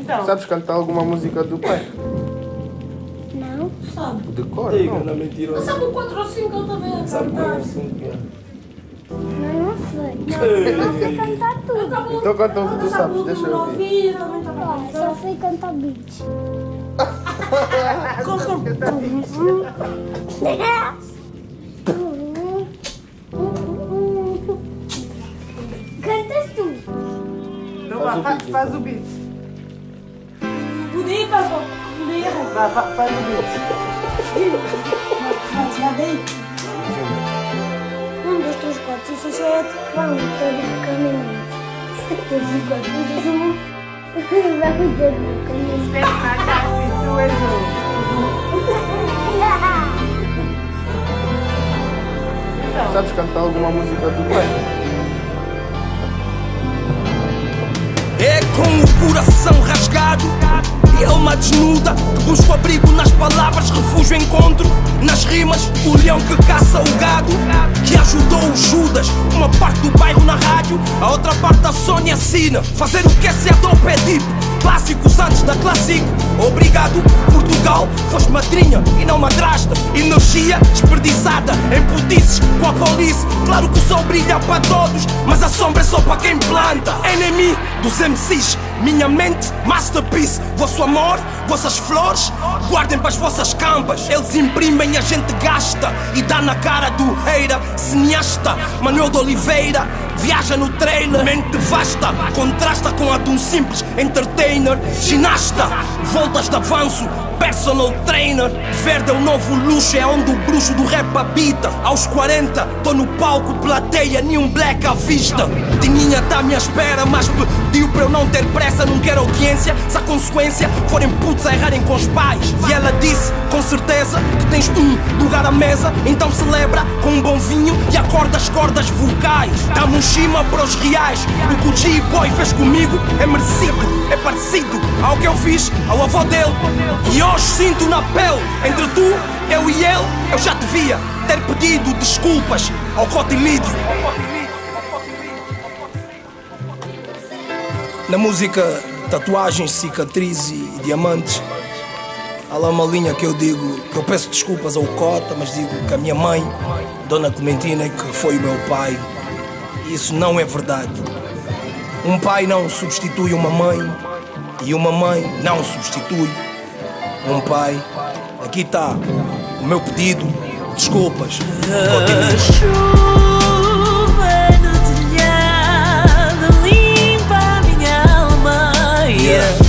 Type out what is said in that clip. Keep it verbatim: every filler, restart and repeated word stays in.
Então. Sabes cantar alguma música do pai? Não. Sabe? De cor? Diga, Não. não é mentiroso. Sabe o quatro ou cinco ele também a Sabe cantar. qual é o som que é? Não, não sei. Não, não sei cantar tudo. Então canta o que tu sabes, deixa eu ouvir. ouvir. Também tá bom. Ah, só sei cantar beats. Cantas tu. Então Faz vá, o faz, beat. faz o beat. Podia, pá, podia. Vá, fa- faz o beat. Já dei. Um, dois, três, quatro, cinco, seis, sete. Vamos todo o caminho. Três, quatro, cinco, seis, um. Vamos todo o caminho. Espera na casa e tu és o. Sabes cantar alguma música do pai? É com o coração rasgado e alma desnuda que busco abrigo nas palavras, refúgio encontro nas rimas, o leão que caça o gado, que ajudou o Judas, uma parte do bairro na rádio, a outra parte a Sônia assina. Fazer o que esse Adobe é deep, clássicos antes da Classic. Obrigado Portugal, foste madrinha e não madrasta. Energia desperdiçada em putices com a police. Claro que o sol brilha para todos, mas a sombra é só para quem planta. Enemy dos M Cs, minha mente, masterpiece. Vosso amor, vossas flores, guardem para as vossas campas. Eles imprimem, a gente gasta e dá na cara do hater. Cineasta, Manuel de Oliveira, viaja no trailer. Mente vasta, contrasta com a de um simples entertainer. Ginasta, voltas de avanço, personal trainer. Verde é o novo luxo, é onde o bruxo do rap habita. Aos quarenta, tô no palco, plateia, nenhum black à vista. Tininha tá à minha espera, mas pediu para eu não ter pressa. Não quero audiência, se a consequência forem putos a errarem com os pais. E ela disse, com certeza, que tens um lugar à mesa. Então celebra com um bom vinho e acorda as cordas vocais. Dá-me um cima para os reais. O que o G-Boy fez comigo é merecido, é parecido ao que eu fiz ao avô dele. E hoje sinto na pele, entre tu, eu e ele, eu já devia ter pedido desculpas ao cotilídeo. Na música Tatuagens, Cicatriz e Diamantes, há lá uma linha que eu digo, que eu peço desculpas ao Cota, mas digo que a minha mãe, Dona Clementina, é que foi o meu pai. E isso não é verdade. Um pai não substitui uma mãe e uma mãe não substitui um pai. Aqui está o meu pedido, desculpas. A chuva no telhado limpa a minha alma. Yeah.